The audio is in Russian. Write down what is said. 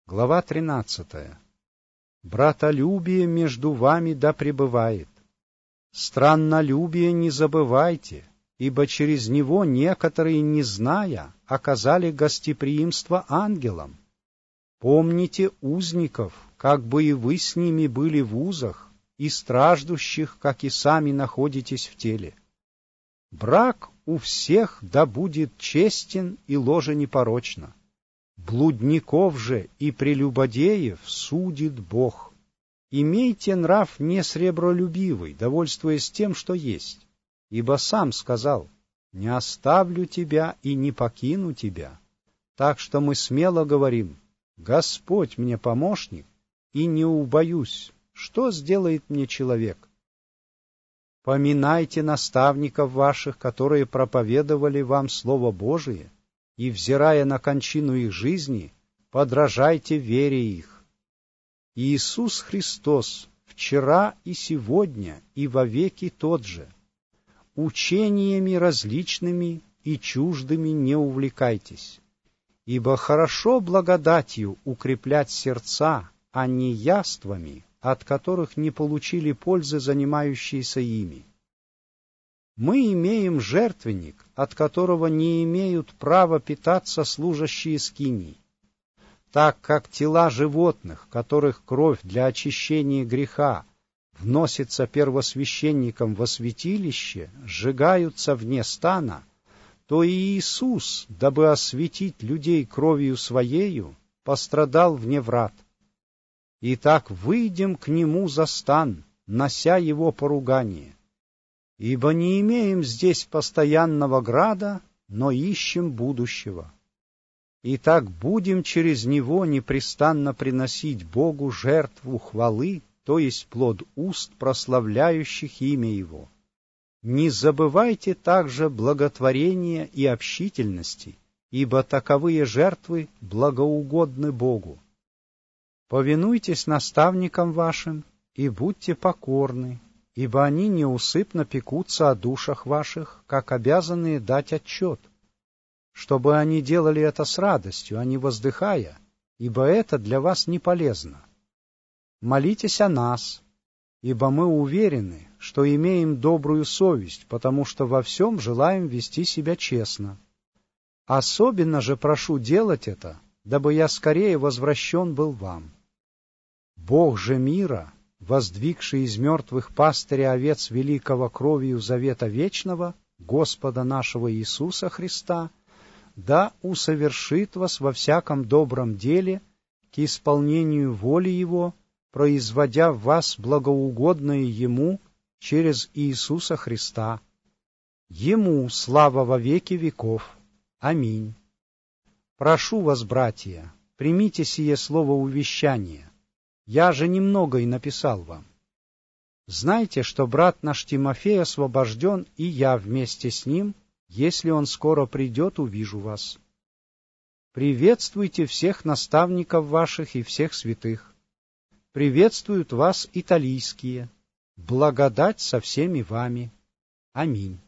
Глава 13. Братолюбие между вами да пребывает. Страннолюбие не забывайте, ибо через него некоторые, не зная, оказали гостеприимство ангелам. Помните узников, как бы и вы с ними были в узах, и страждущих, как и сами находитесь в теле. Брак у всех да будет честен и ложе непорочно. Блудников же и прелюбодеев судит Бог. Имейте нрав не сребролюбивый, довольствуясь тем, что есть. Ибо сам сказал: «Не оставлю тебя и не покину тебя». Так что мы смело говорим: «Господь мне помощник, и не убоюсь, что сделает мне человек». Поминайте наставников ваших, которые проповедовали вам Слово Божие, и, взирая на кончину их жизни, подражайте вере их. Иисус Христос вчера и сегодня и вовеки тот же. Учениями различными и чуждыми не увлекайтесь, ибо хорошо благодатью укреплять сердца, а не яствами, от которых не получили пользы занимающиеся ими. Мы имеем жертвенник, от которого не имеют права питаться служащие скинии, так как тела животных, которых кровь для очищения греха вносится первосвященником во святилище, сжигаются вне стана, то и Иисус, дабы осветить людей кровью Своею, пострадал вне врат. Итак, выйдем к Нему за стан, нося Его поругание. Ибо не имеем здесь постоянного града, но ищем будущего. Итак, будем через него непрестанно приносить Богу жертву хвалы, то есть плод уст, прославляющих имя Его. Не забывайте также благотворения и общительности, ибо таковые жертвы благоугодны Богу. Повинуйтесь наставникам вашим и будьте покорны, ибо они неусыпно пекутся о душах ваших, как обязанные дать отчет, чтобы они делали это с радостью, а не воздыхая, ибо это для вас не полезно. Молитесь о нас, ибо мы уверены, что имеем добрую совесть, потому что во всем желаем вести себя честно. Особенно же прошу делать это, дабы я скорее возвращен был вам. Бог же мира, воздвигший из мертвых пастыря овец великого кровью завета вечного, Господа нашего Иисуса Христа, да усовершит вас во всяком добром деле к исполнению воли Его, производя в вас благоугодное Ему через Иисуса Христа. Ему слава во веки веков. Аминь. Прошу вас, братья, примите сие слово увещания. Я же немного и написал вам. Знайте, что брат наш Тимофей освобожден, и я вместе с ним, если он скоро придет, увижу вас. Приветствуйте всех наставников ваших и всех святых. Приветствуют вас италийские. Благодать со всеми вами. Аминь.